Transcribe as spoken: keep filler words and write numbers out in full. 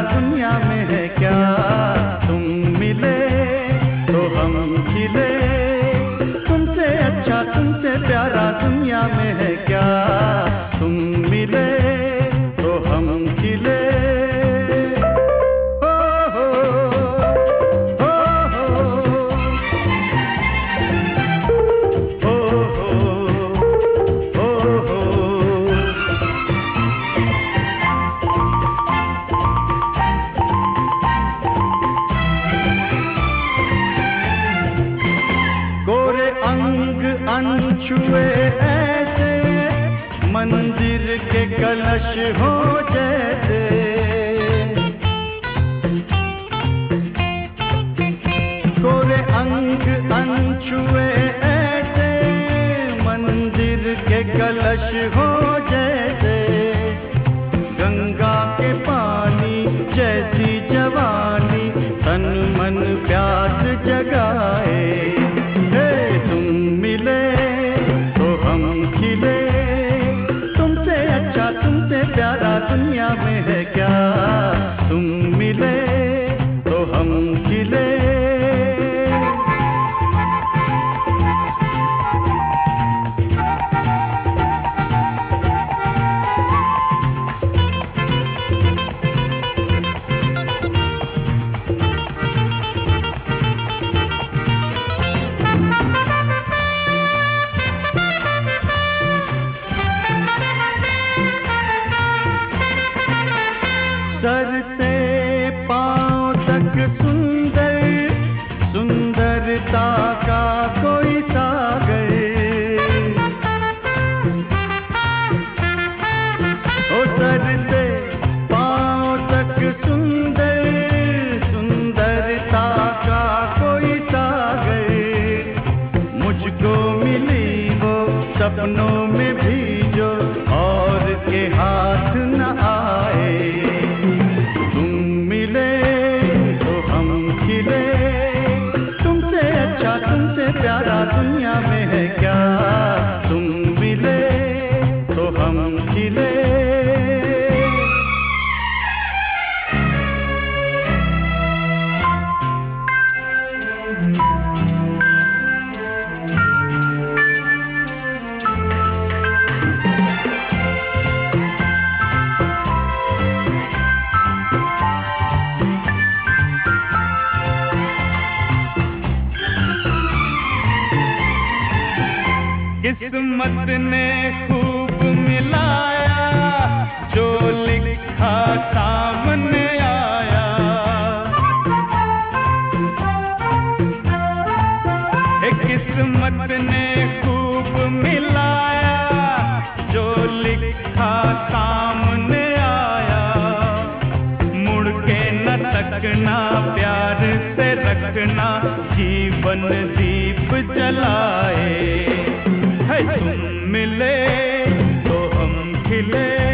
दुनिया में है क्या? तुम मिले तो हम खिले, तुमसे अच्छा तुमसे प्यारा दुनिया में है क्या? तुम मिले तो हम खिले। हो हो हो हो हो हो हो। गोरे अंग अनछुए ऐसे, मंदिर के कलश हो जैसे। गोरे अंग अनछुए ऐसे, मंदिर के कलश हो जैसे। गंगा के पानी जैसी जवानी, तन मन प्यास जगाए। तुम मिले तो हम खिले, तुमसे अच्छा तुमसे प्यारा दुनिया में है क्या? तुम मिले तो हम खिले। सर से पांव तक सुंदर, सुंदरता का कोई सागर। ओ सर से पांव तक सुंदर, सुंदरता का कोई सागर। मुझको मिली वो सपनों में भी जो और के हाथ न आए। तुमसे अच्छा तुमसे प्यारा दुनिया में है क्या? तुम मिले तो हम खिले। किस्मत ने खूब मिलाया, जो लिखा सामने आया। किस्मत ने खूब मिलाया, जो लिखा सामने आया। मुड़ के न तकना, प्यार से रखना, जीवन दीप जलाए। तुम मिले तो हम खिले।